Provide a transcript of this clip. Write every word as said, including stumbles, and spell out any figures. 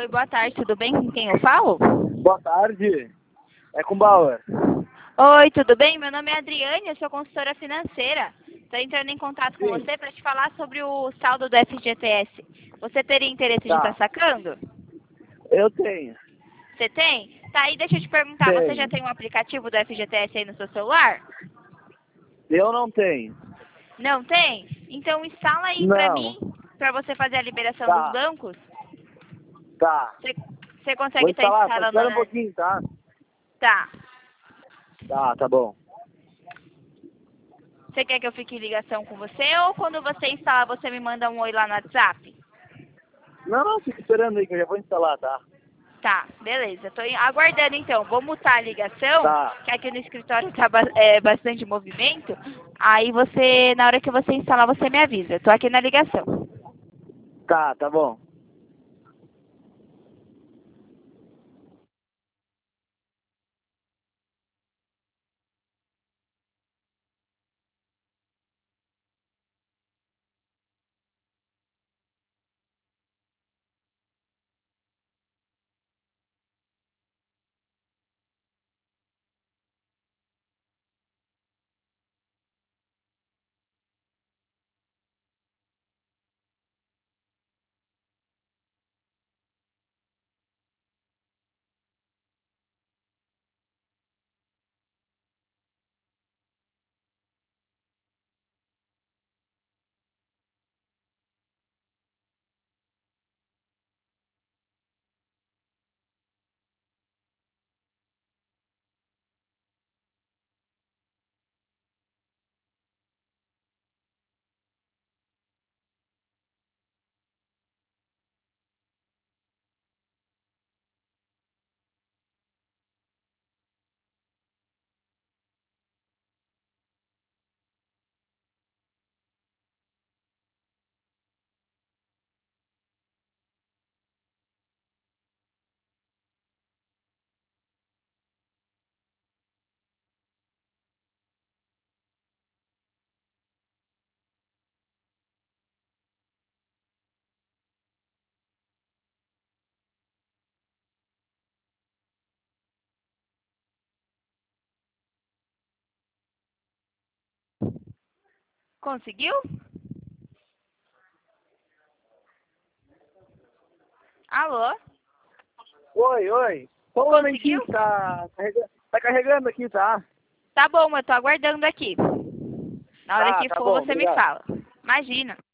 Oi, boa tarde, tudo bem? Com quem eu falo? Boa tarde. É com Bauer. Oi, tudo bem? Meu nome é Adriane, eu sou consultora financeira. Estou entrando em contato com Sim. você para te falar sobre o saldo do F G T S. Você teria interesse de estar Tá. sacando? Eu tenho. Você tem? Tá, aí deixa eu te perguntar, você já Tenho. tem um aplicativo do F G T S aí no seu celular? Eu não tenho. Não tem? Então instala aí para Não. mim, para você fazer a liberação dos Tá. bancos. Tá. Você, você Vou consegue estar instalar, só instalando espera um na... pouquinho, tá? Tá. Tá, tá bom. Você quer que eu fique em ligação com você ou quando você instalar você me manda um oi lá no WhatsApp? Não, não, fica esperando aí que eu já vou instalar, tá? Tá, beleza. Tô em- aguardando então. Vou mutar a ligação, Tá. que aqui no escritório tá ba- é, bastante movimento. Aí você, na hora que você instalar, você me avisa. Tô aqui na ligação. Tá, tá bom. Conseguiu? Alô? Oi, oi. Só um momentinho Conseguiu? que tá carregando, tá carregando aqui, tá? Tá bom, eu tô aguardando aqui. Na hora Tá, que tá for, bom, você me obrigado. fala. Imagina.